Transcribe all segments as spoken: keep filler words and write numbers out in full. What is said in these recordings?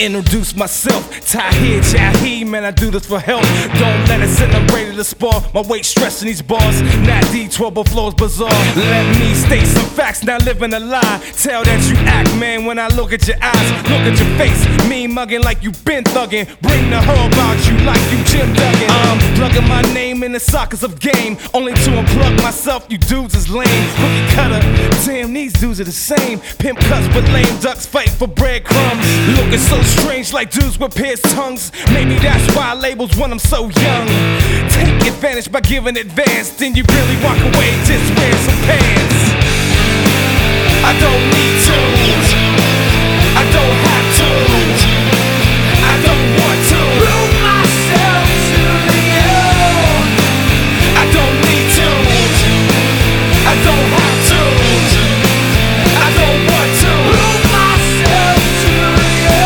introduce myself, Tahir Jahi, man, I do this for help. Don't let it sit, I'm ready to spar. My weight stressing these bars, not D twelve flows bizarre. Let me state some facts, not living a lie. Tell that you act, man, when I look at your eyes. Look at your face, mean mugging like you been thugging. Bring the hoe about you like you Jim Duggan. I'm plugging my name in the sockets of game, only to unplug myself, you dudes is lame. Cookie cutter, damn, these dudes are the same. Pimp cuts but lame ducks fight for breadcrumbs. Looking so strange like dudes with pierced tongues. Maybe that's why labels want them so young. Take advantage by giving advance, then you really walk away, just wear some pants. I don't need to, I don't have to, I don't want to prove myself to you. I don't need to, I don't have to, I don't want to prove myself to you.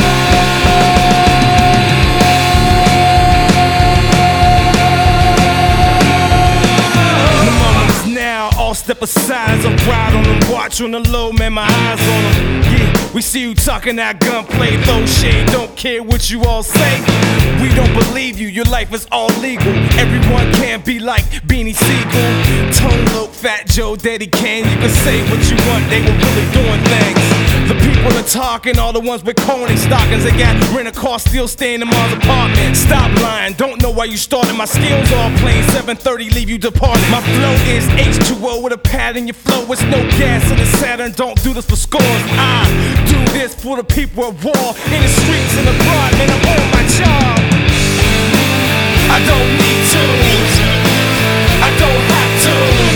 The moment is now, all step aside as I ride on them, watch on the low, man, my eyes on them. Yeah, we see you talking that gunplay, throw shade, don't care what you all say. We don't believe you, your life is all legal. Everyone can't be like Beanie Siegel. Tone Loc, Fat Joe, Daddy Kane. You can say what you want, they were really doing things. The people are talking, all the ones with corny stockings. They got rent a car, still staying in Mom's apartment. Stop lying, don't know why you started. My skills all plain, seven thirty leave you departed. My flow is H two O with a pad in your flow. It's no gas in the Saturn, don't do this for scores. I do this for the people at war, in the streets and abroad, man, I'm on my job. I don't need to, I don't have to.